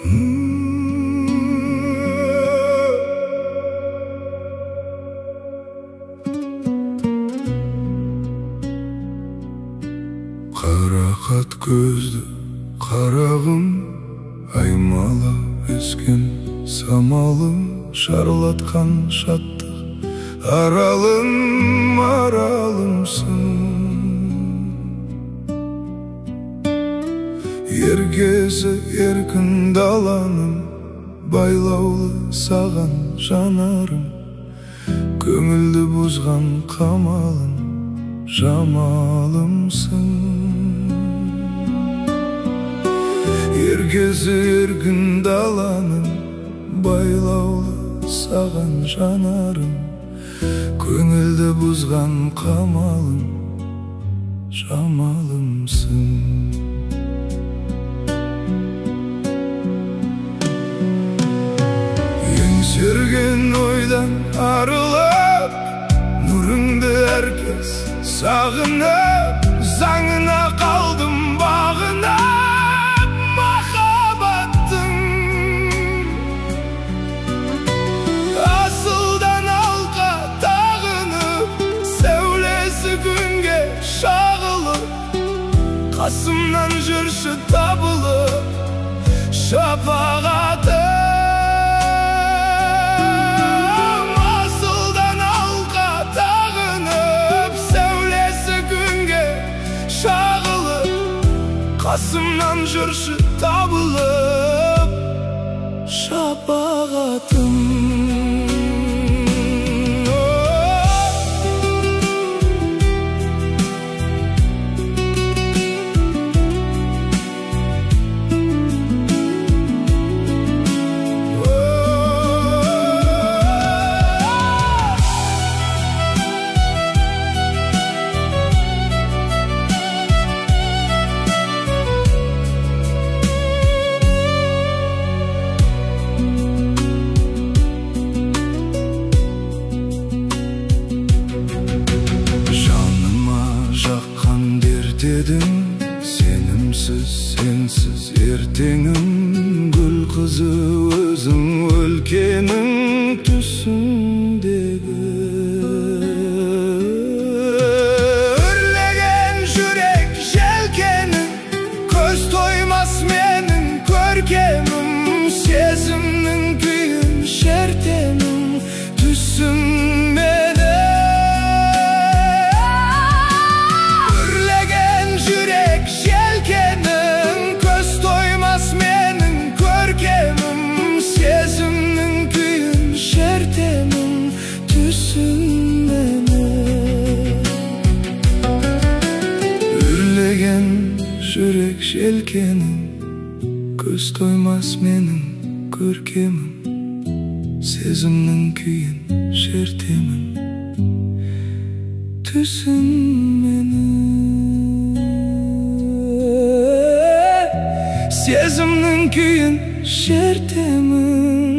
Қарақат көзді қарағым, аймала өскен самалым, шарлатқан шаттық аралым, аралымсың. Ергезі еркін даланым, байлаулы саған жанарым, көңілді бұзған қамалым, жамалымсың. Ергезі еркін даланым, байлаулы саған жанарым, көңілді бұзған қамалым, жамалымсың. Еңсерген ойдан арылып, нұрыңды әркез сағынып, заңына қалдым бағынып, махаббаттың. Асылдан алқа тағынып, сәулесі күнге шағылып, қасымнан жүрші табылып, шапағатым. Қасымнан жүрші табылып, шапағатым. Дедің сенімсіз, сенсіз ертеңім, гүл қызы өзің өлкенің түсіндегі. Үрлеген жүрек желкенің, көз тоймас менің көркемім, сезімнің күйін шертемін, түсін жүрек желкенің, көз тоймас менің көркемім, сезімнің күйін шертемін, түсін мені. Сезімнің күйін шертемін,